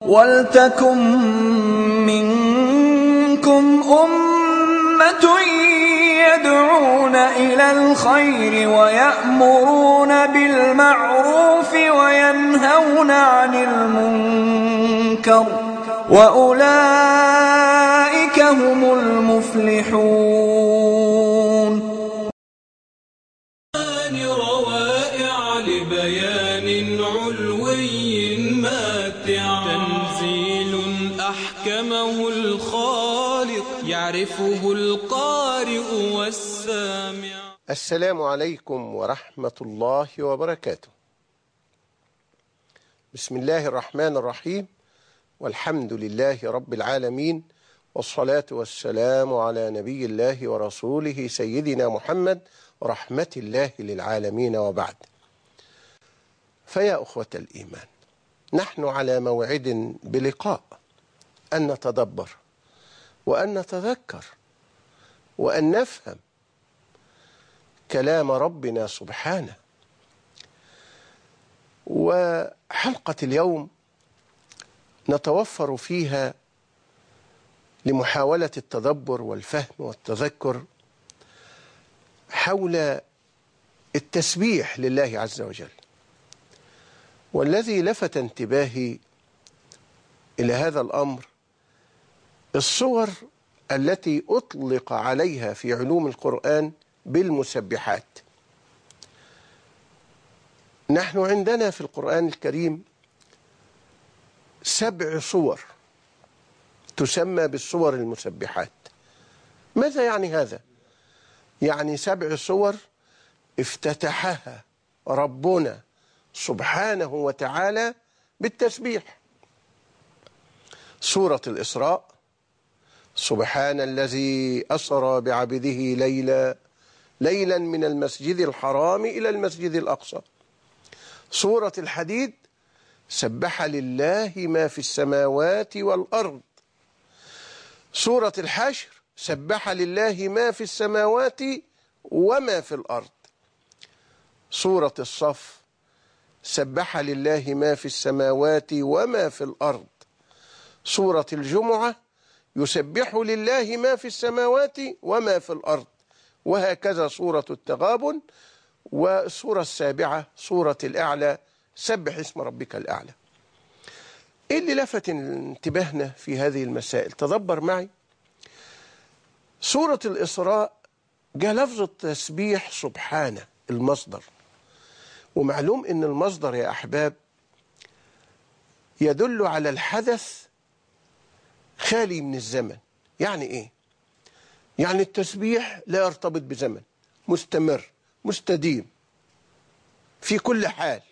وَلْتَكُن مِّنكُمْ أُمَّةٌ يَدْعُونَ إِلَى الْخَيْرِ وَيَأْمُرُونَ بِالْمَعْرُوفِ وَيَنْهَوْنَ عَنِ الْمُنكَرِ ۚ وَأُولَٰئِكَ هُمُ الْمُفْلِحُونَ. روائع لبيان علوي ماتع، تنزيل أحكمه الخالق يعرفه القارئ والسامع. السلام عليكم ورحمة الله وبركاته. بسم الله الرحمن الرحيم، والحمد لله رب العالمين، والصلاة والسلام على نبي الله ورسوله سيدنا محمد رحمة الله للعالمين، وبعد. فيا أخوة الإيمان، نحن على موعد بلقاء أن نتدبر وأن نتذكر وأن نفهم كلام ربنا سبحانه. وحلقة اليوم نتوفر فيها لمحاولة التدبر والفهم والتذكر حول التسبيح لله عز وجل. والذي لفت انتباهي إلى هذا الأمر الصور التي أطلق عليها في علوم القرآن بالمسبحات. نحن عندنا في القرآن الكريم 7 صور تسمى بالصور المسبحات. ماذا يعني هذا؟ يعني 7 صور افتتحها ربنا سبحانه وتعالى بالتسبيح. سورة الإسراء: سبحان الذي أسرى بعبده ليلا من المسجد الحرام إلى المسجد الأقصى. سورة الحديد: سبح لله ما في السماوات والأرض. سورة الحشر: سبح لله ما في السماوات وما في الأرض. سورة الصف: سبح لله ما في السماوات وما في الأرض. سورة الجمعة: يسبح لله ما في السماوات وما في الأرض. وهكذا سورة التغابن. والسورة السابعة سورة الأعلى: سبح اسم ربك الأعلى. إيه اللي لفت انتباهنا في هذه المسائل؟ تدبر معي. سورة الإسراء جاء لفظ التسبيح سبحانه المصدر، ومعلوم أن المصدر يا أحباب يدل على الحدث خالي من الزمن. يعني إيه؟ يعني التسبيح لا يرتبط بزمن، مستمر مستديم في كل حال.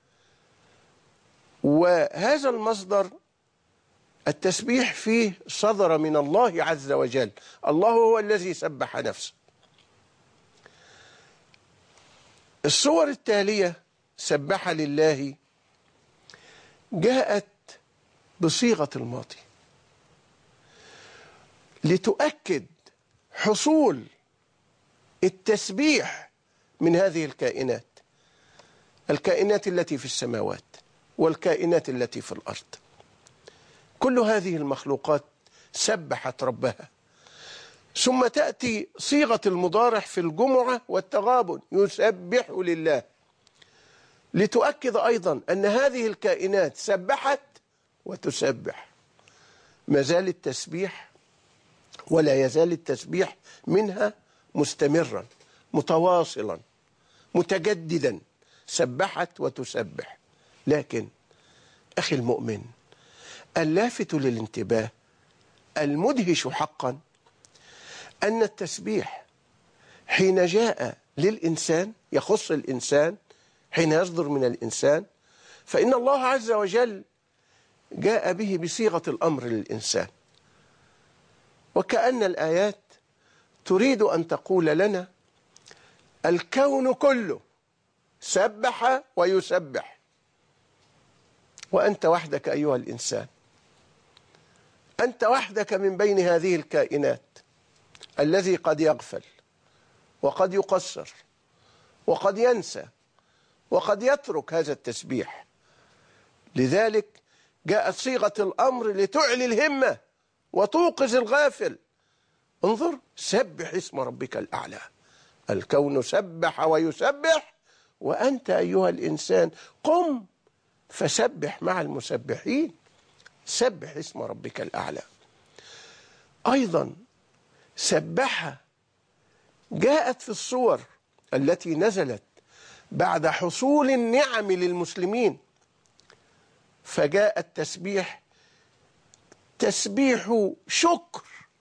وهذا المصدر التسبيح فيه صدر من الله عز وجل. الله هو الذي سبح نفسه. الصور التالية سبح لله جاءت بصيغة الماضي لتؤكد حصول التسبيح من هذه الكائنات التي في السماوات والكائنات التي في الأرض. كل هذه المخلوقات سبحت ربها. ثم تأتي صيغة المضارع في الجمعة والتغابن: يسبح لله، لتؤكد أيضا أن هذه الكائنات سبحت وتسبح. ما زال التسبيح ولا يزال التسبيح منها مستمرا متواصلا متجددا، سبحت وتسبح. لكن أخي المؤمن، اللافت للانتباه المدهش حقا أن التسبيح حين جاء للإنسان يخص الإنسان، حين يصدر من الإنسان، فإن الله عز وجل جاء به بصيغة الأمر للإنسان. وكأن الآيات تريد أن تقول لنا الكون كله سبح ويسبح، وأنت وحدك أيها الإنسان، أنت وحدك من بين هذه الكائنات الذي قد يغفل وقد يقصر وقد ينسى وقد يترك هذا التسبيح. لذلك جاءت صيغة الأمر لتعلي الهمة وتوقظ الغافل. انظر، سبح اسم ربك الأعلى. الكون سبح ويسبح، وأنت أيها الإنسان قم فسبح مع المسبحين. سبح اسم ربك الأعلى. أيضا سبح جاءت في الصور التي نزلت بعد حصول النعم للمسلمين، فجاء التسبيح تسبيح شكر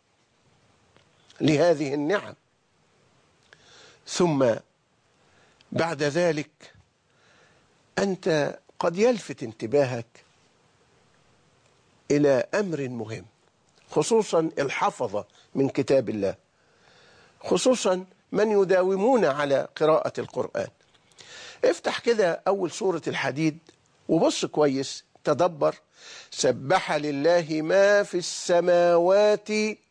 لهذه النعم. ثم بعد ذلك أنت قد يلفت انتباهك إلى أمر مهم، خصوصا الحفظة من كتاب الله، خصوصا من يداومون على قراءة القرآن. افتح كده أول سورة الحديد وبص كويس، تدبر. سبح لله ما في السماوات،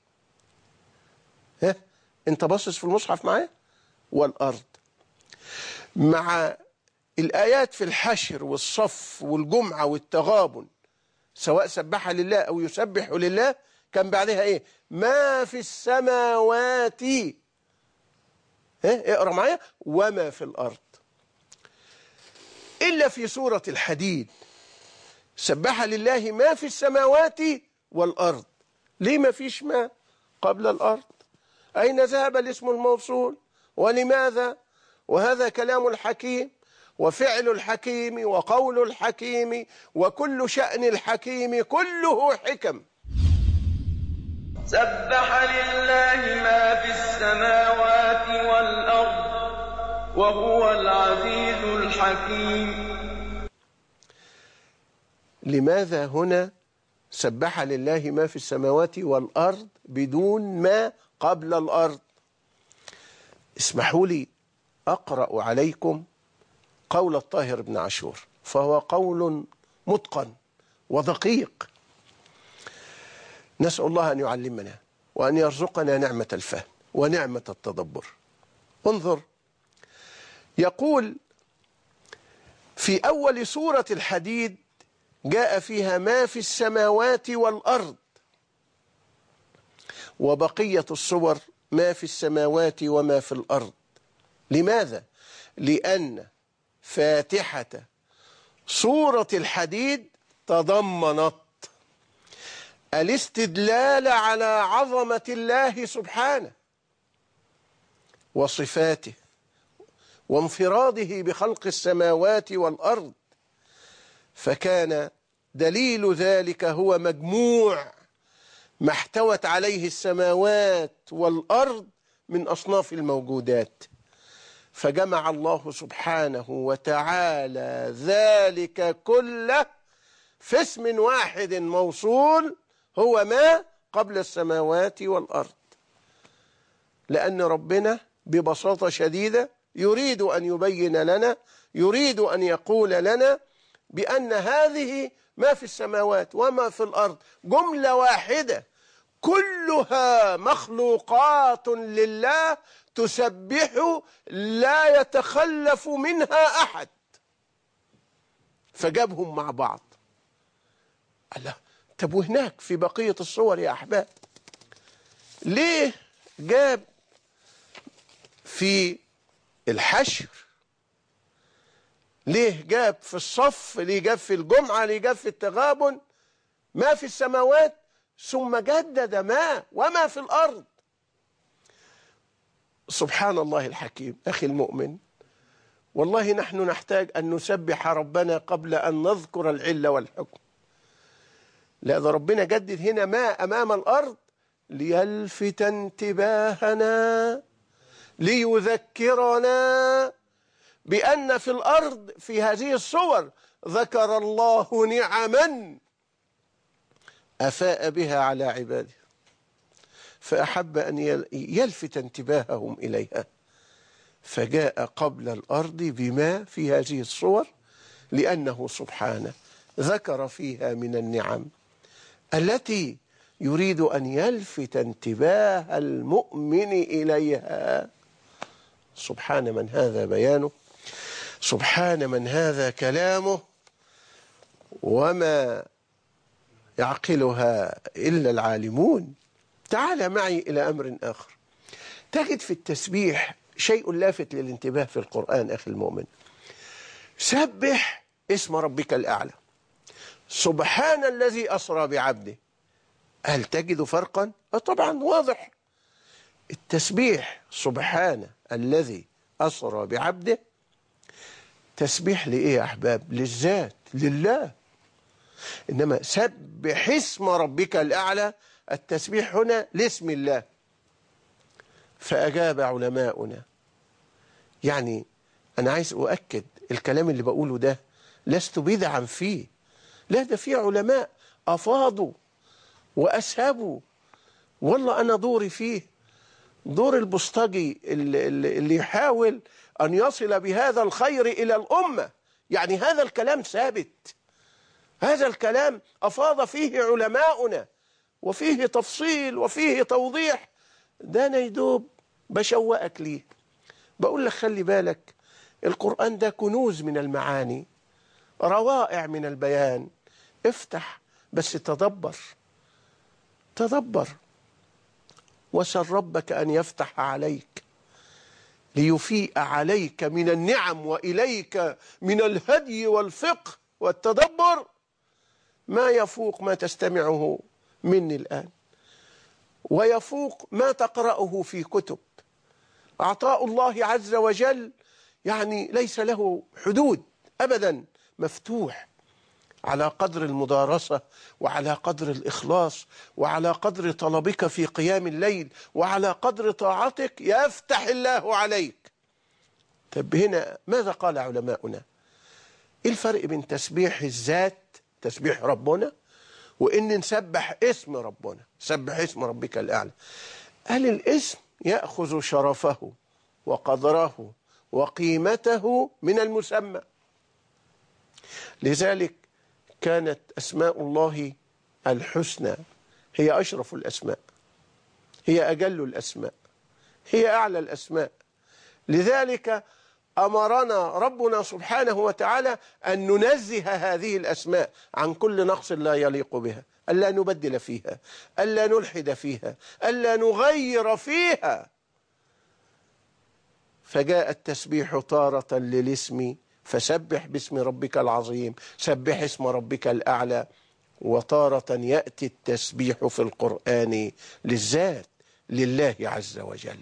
انت باصص في المصحف معايا، والأرض. مع الآيات في الحشر والصف والجمعة والتغابن، سواء سبح لله أو يسبح لله، كان بعدها ايه؟ ما في السماوات، اقرأ معايا، وما في الأرض. إلا في سورة الحديد سبح لله ما في السماوات والأرض. ليه ما فيش ما قبل الأرض؟ أين ذهب الاسم الموصول؟ ولماذا؟ وهذا كلام الحكيم وفعل الحكيم وقول الحكيم وكل شأن الحكيم كله حكم. سبح لله ما في السماوات والأرض وهو العزيز الحكيم. لماذا هنا سبح لله ما في السماوات والأرض بدون ما قبل الأرض؟ اسمحوا لي أقرأ عليكم قول الطاهر بن عاشور، فهو قول متقن ودقيق. نسأل الله أن يعلمنا وأن يرزقنا نعمة الفهم ونعمة التدبر. انظر، يقول في أول سورة الحديد جاء فيها ما في السماوات والأرض، وبقية الصور ما في السماوات وما في الأرض. لماذا؟ لأن فاتحة سورة الحديد تضمنت الاستدلال على عظمة الله سبحانه وصفاته وانفراده بخلق السماوات والأرض، فكان دليل ذلك هو مجموع ما احتوت عليه السماوات والأرض من أصناف الموجودات، فجمع الله سبحانه وتعالى ذلك كله في اسم واحد موصول هو ما قبل السماوات والأرض. لأن ربنا ببساطة شديدة يريد أن يبين لنا، يريد أن يقول لنا بأن هذه ما في السماوات وما في الأرض جملة واحدة كلها مخلوقات لله تسبح لا يتخلف منها أحد، فجابهم مع بعض. الله، طب وهناك في بقية الصور يا أحباب ليه جاب في الحشر، ليه جاب في الصف، ليه جاب في الجمعة، ليه جاب في التغابن ما في السماوات ثم جدد ما وما في الأرض؟ سبحان الله الحكيم. أخي المؤمن، والله نحن نحتاج أن نسبح ربنا قبل أن نذكر العلة والحكم. لأن ربنا جدد هنا ما أمام الأرض ليلفت انتباهنا، ليذكرنا بأن في الأرض في هذه الصور ذكر الله نعما أفاء بها على عباده، فأحب أن يلفت انتباههم إليها، فجاء قبل الأرض بما في هذه الصور لأنه سبحانه ذكر فيها من النعم التي يريد أن يلفت انتباه المؤمن إليها. سبحان من هذا بيانه، سبحان من هذا كلامه، وما يعقلها إلا العالمون. تعال معي إلى أمر آخر. تجد في التسبيح شيء لافت للانتباه في القرآن أخي المؤمن. سبح اسم ربك الأعلى، سبحان الذي أسرى بعبده. هل تجد فرقا؟ طبعا واضح. التسبيح سبحان الذي أسرى بعبده تسبيح لإيه يا أحباب؟ للذات، لله. إنما سبح اسم ربك الأعلى، التسبيح هنا لاسم الله. فأجاب علماؤنا، يعني أنا عايز أؤكد الكلام اللي بقوله ده لست بدعا فيه، لا، ده فيه علماء أفاضوا وأسهبوا. والله أنا دوري فيه دور البسطجي اللي يحاول أن يصل بهذا الخير إلى الأمة. يعني هذا الكلام ثابت، هذا الكلام أفاض فيه علماؤنا، وفيه تفصيل وفيه توضيح. ده أنا يدوب بشوقك ليه، بقول لك خلي بالك، القرآن ده كنوز من المعاني، روائع من البيان. افتح بس تدبر، تدبر. وسل ربك أن يفتح عليك ليفيء عليك من النعم وإليك من الهدي والفقه والتدبر ما يفوق ما تستمعه مني الآن، ويفوق ما تقرأه في كتب. عطاء الله عز وجل يعني ليس له حدود أبدا، مفتوح على قدر المدارسة، وعلى قدر الإخلاص، وعلى قدر طلبك في قيام الليل، وعلى قدر طاعتك يفتح الله عليك. طب هنا ماذا قال علماؤنا؟ إيه الفرق بين تسبيح الذات، تسبيح ربنا، وإن نسبح اسم ربنا، سبح اسم ربك الأعلى؟ قال الاسم يأخذ شرفه وقدره وقيمته من المسمى. لذلك كانت أسماء الله الحسنى هي أشرف الأسماء، هي أجل الأسماء، هي أعلى الأسماء. لذلك أمرنا ربنا سبحانه وتعالى أن ننزه هذه الأسماء عن كل نقص لا يليق بها، ألا نبدل فيها، ألا نلحد فيها، ألا نغير فيها. فجاء التسبيح تارة للاسم، فسبح باسم ربك العظيم، سبح اسم ربك الأعلى. وتارة يأتي التسبيح في القرآن للذات، لله عز وجل.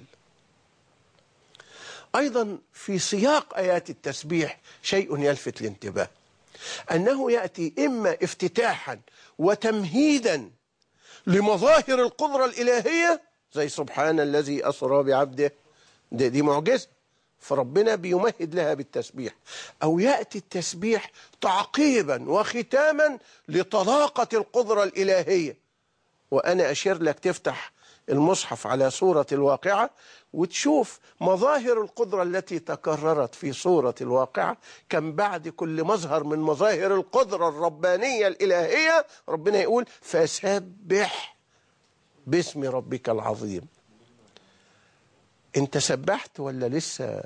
أيضا في سياق آيات التسبيح شيء يلفت الانتباه، أنه يأتي إما افتتاحا وتمهيدا لمظاهر القدرة الإلهية، زي سبحان الذي أسرى بعبده، دي معجزة، فربنا بيمهد لها بالتسبيح. أو يأتي التسبيح تعقيبا وختاما لطلاقة القدرة الإلهية. وأنا أشير لك تفتح المصحف على سورة الواقعة وتشوف مظاهر القدرة التي تكررت في سورة الواقعة. كان بعد كل مظهر من مظاهر القدرة الربانية الإلهية ربنا يقول فسبح باسم ربك العظيم. انت سبحت ولا لسه؟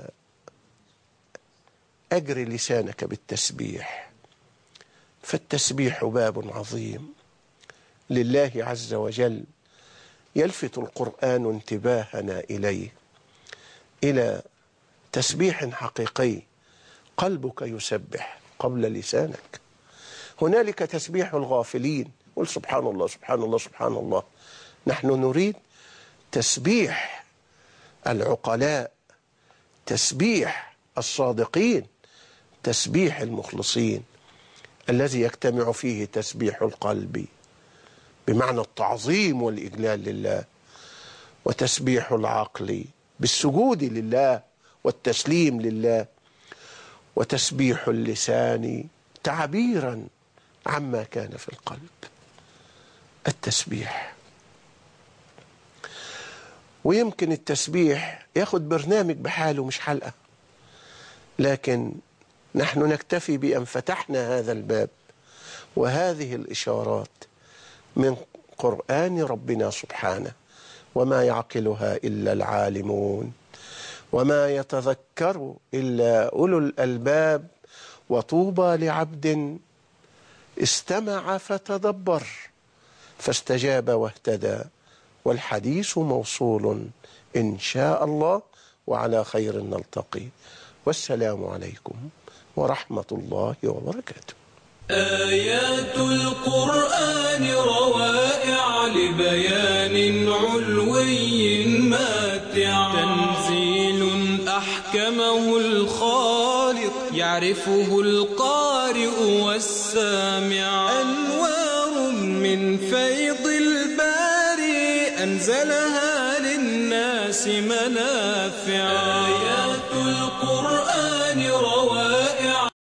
أجري لسانك بالتسبيح. فالتسبيح باب عظيم لله عز وجل، يلفت القرآن انتباهنا إليه، إلى تسبيح حقيقي قلبك يسبح قبل لسانك. هنالك تسبيح الغافلين، قل سبحان الله سبحان الله سبحان الله. نحن نريد تسبيح العقلاء، تسبيح الصادقين، تسبيح المخلصين، الذي يجتمع فيه تسبيح القلب بمعنى التعظيم والإجلال لله، وتسبيح العقل بالسجود لله والتسليم لله، وتسبيح اللسان تعبيرا عما كان في القلب. التسبيح، ويمكن التسبيح ياخد برنامج بحاله مش حلقة، لكن نحن نكتفي بأن فتحنا هذا الباب وهذه الإشارات من قرآن ربنا سبحانه، وما يعقلها إلا العالمون، وما يتذكر إلا أولو الألباب، وطوبى لعبد استمع فتدبر فاستجاب واهتدى، والحديث موصول إن شاء الله، وعلى خير نلتقي، والسلام عليكم ورحمة الله وبركاته. آيات القرآن روائع لبيان علوي ماتع، تنزيل أحكمه الخالق يعرفه القارئ والسامع، أنوار من فيض الباري أنزلها للناس منافع. آيات القرآن